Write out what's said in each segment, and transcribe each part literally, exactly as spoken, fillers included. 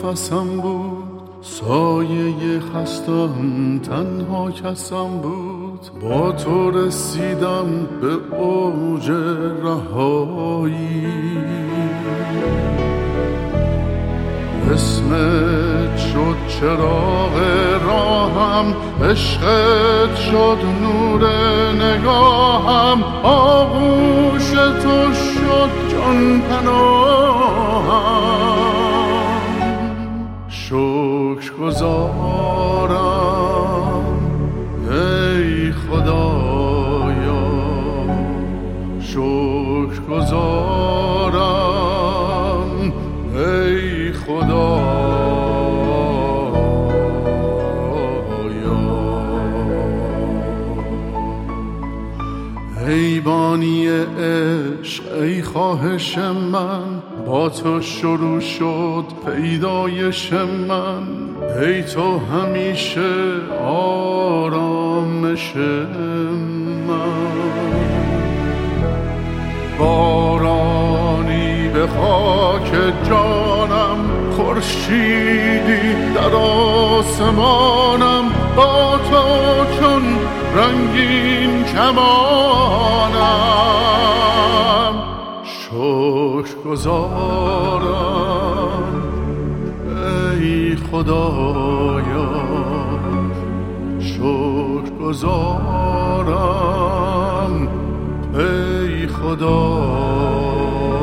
نفسم بود، سایه خستم تنها کسم بود. با تو رسیدم به اوج رهایی، اسمت شد چراغ راهم، عشقت شد نور نگاهم، آغوش تو شد جان پناهم. شکر گزارم ای خدایا، شکر گزارم ای خدایا. ای بانی عشق، ای خواهش من، با تو شروع شد پیدایش من. ای تو همیشه آرامش من، بارانی به خاک جانم، خورشیدی در آسمانم. با تو چون رنگین کمانم، شکر گزارم ای خدایا، شکر گزارم ای خدایا.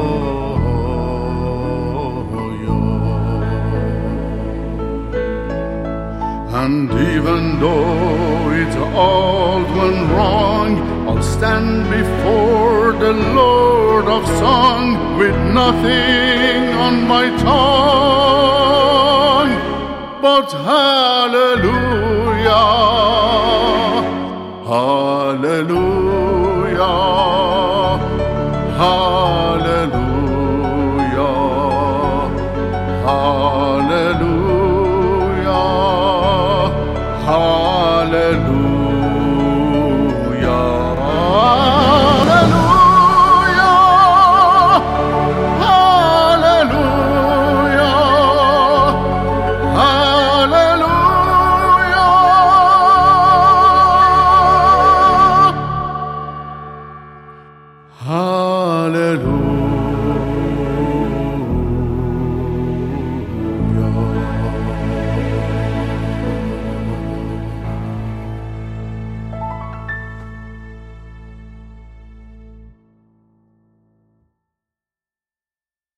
And even though it all went wrong, I'll stand before the Lord of Song with nothing on my tongue but hallelujah, hallelujah, hallelujah, hallelujah. Hallelujah, hallelujah, hallelujah, hallelujah, hallelujah.